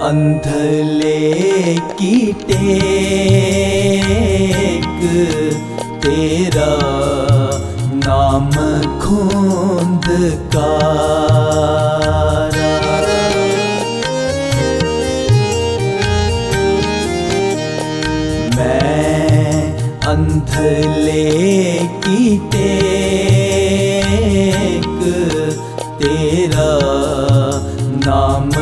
अंधले की टेक तेरा नाम खूंदकारा। मैं अंधले की टेक तेरा नाम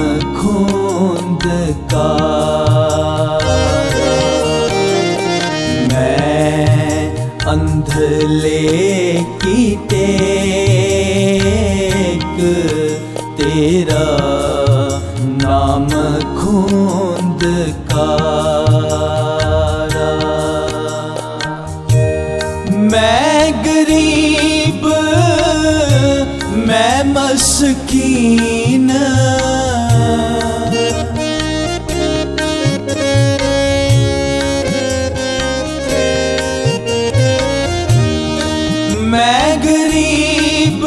खूंदकारा। मैं अंधले की टेक तेरा नाम खूंदकारा। मैं गरीब मैं मस्कीन मैं गरीब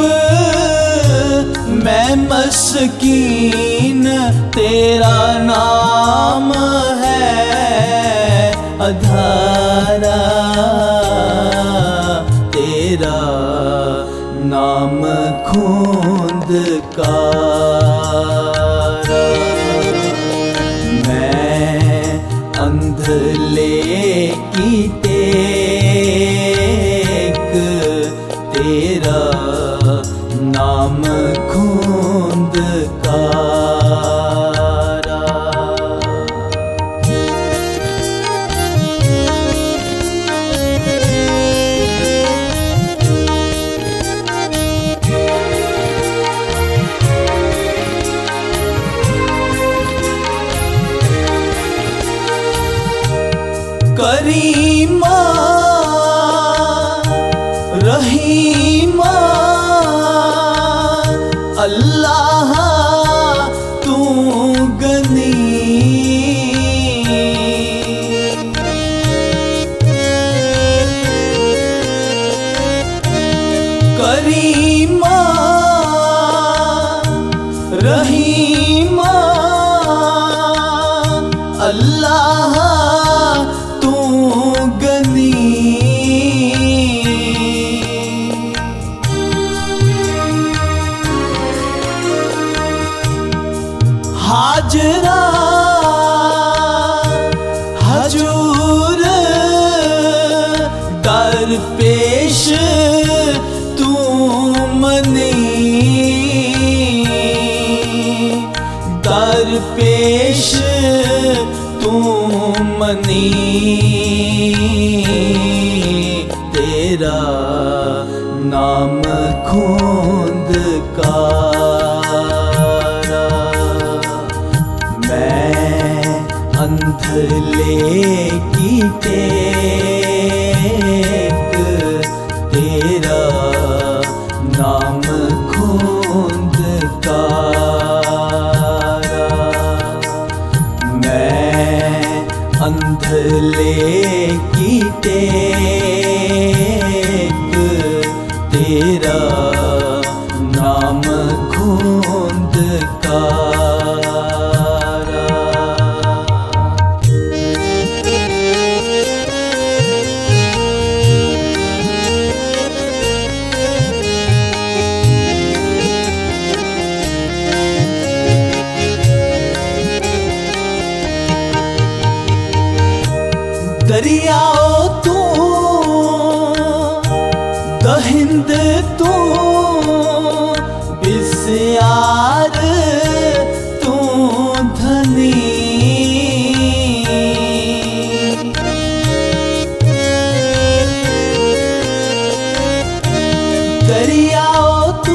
मैं मस्कीन तेरा नाम है अधारा। तेरा नाम खूंदकारा। मैं अंधले की टेक तेरा नाम खूंदकारा। करीमा रहीमा अल्लाह तू गनी। करीमा रहीमा अल्लाह तू गनी। हाजरा हजूर दर पेश तू मनी। दर पेश तू मनी। तेरा नाम खूंदकारा। मैं अंधले की टेक तेरा नाम खूंदकारा। मैं अंधले की टेक तेरा नाम खूंदकारा। दरियाओ तू दहिंद तू बिस्यार तू धनी। दरियाओ तू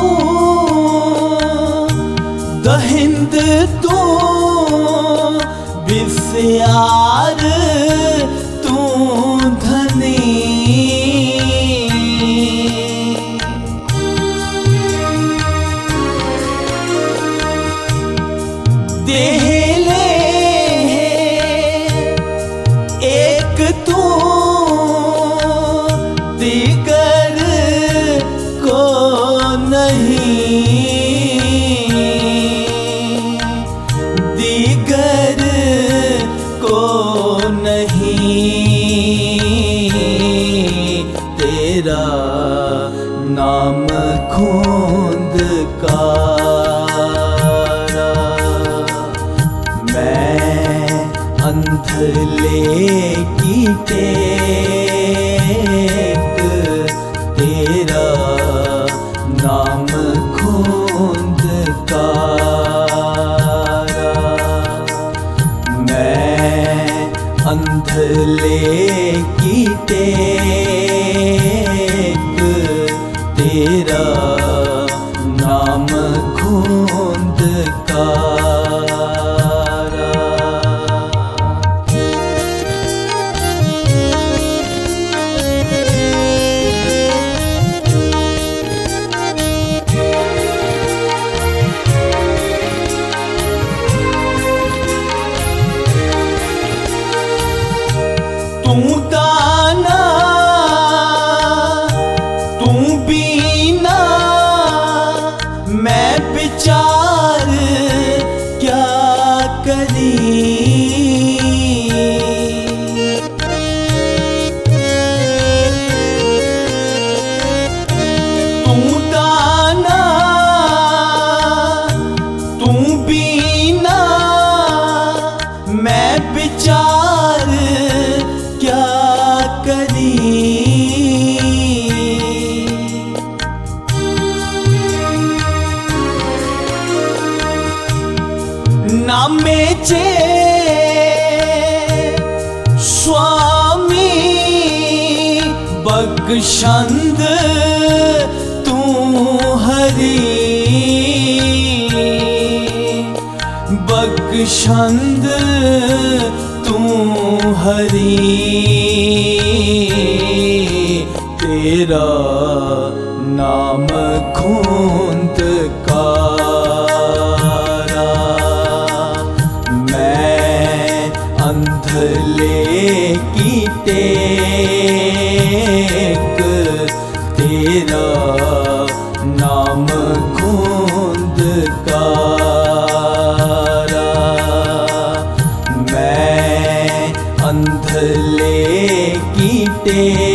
दहिंद तू बिस्यार तू धनी। देहले एक तू दीगर को नहीं। दीगर अंधले की टेक तेरा नाम खूंदकारा। तू दाना तू बीना मैं विचार क्या करी। तू दाना तू बीना मैं विचार क्या करी। नामेचे स्वामी बख्शंद तू हरी। बख्शंद तू हरी तेरा नाम खूंदकारा। मैं अंधले की टेक तेरा नाम खूंदकारा। मैं अंधले की टेक